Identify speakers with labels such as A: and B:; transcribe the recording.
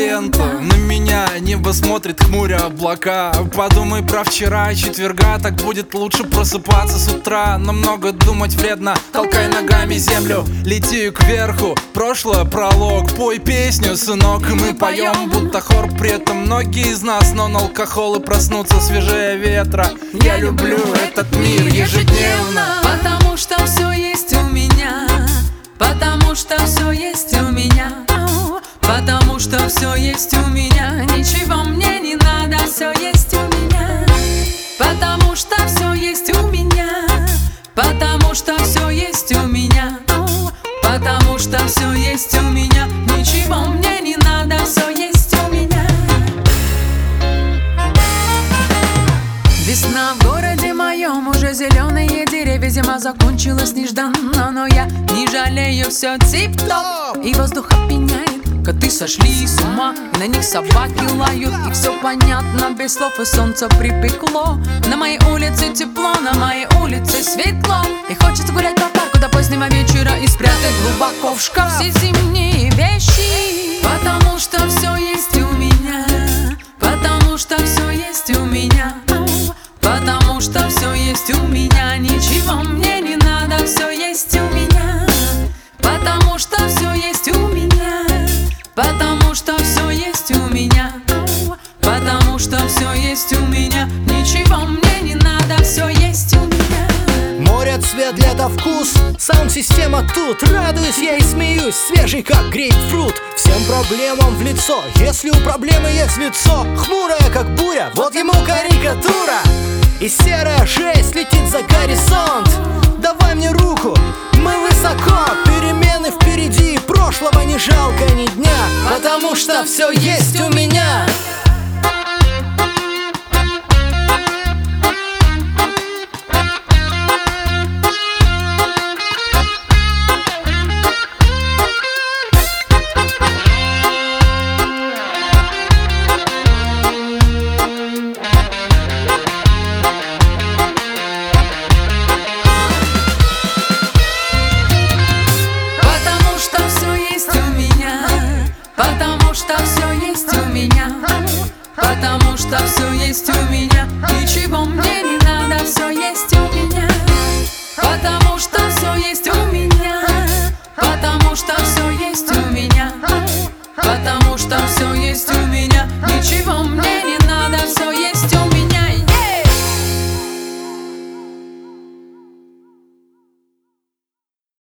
A: ленту. На меня небо смотрит, хмуря облака. Подумай про вчера, четверга. Так будет лучше просыпаться с утра. Но много думать вредно, толкай ногами землю. Лети кверху, прошлое пролог. Пой песню, сынок, и мы поем будто хор. При этом многие из нас нон-алкохол и проснутся свежее ветра. Я люблю этот мир ежедневно,
B: потому что все есть у меня. Потому что все есть у меня. Потому что все есть у меня. Ничего мне не надо, все есть у меня. Потому что все есть у меня. Потому что все есть у меня. Потому что все есть у меня. Ничего мне не надо, все есть у меня. Весна в городе моем, уже зеленые деревья, зима закончилась нежданно, но я не жалею, все тип-топ. И воздух опьяняет, коты сошли с ума, и на них собаки лают. И все понятно без слов, и солнце припекло. На моей улице тепло, на моей улице светло. И хочется гулять по парку до позднего вечера и спрятать глубоко в шкаф все зимние вещи. Потому что все есть у меня. Потому что все есть у меня. Потому что все есть у меня. Ничего мне не надо, все есть у меня. Потому что все есть у меня. Потому что все есть у меня. Потому что все есть у меня. Ничего мне не надо, все есть у меня.
C: Море, цвет, лето, вкус, саунд-система тут. Радуюсь я и смеюсь, свежий как грейпфрут. Всем проблемам в лицо, если у проблемы есть лицо. Хмурая как буря, вот ему карикатура. И серая жесть летит за горизонт. Давай мне руку, мы высоко. Перемены впереди, прошлого не жалко ни дня. Потому что все есть у меня.
B: Потому что все есть у меня. Потому что все есть у меня. Ничего мне не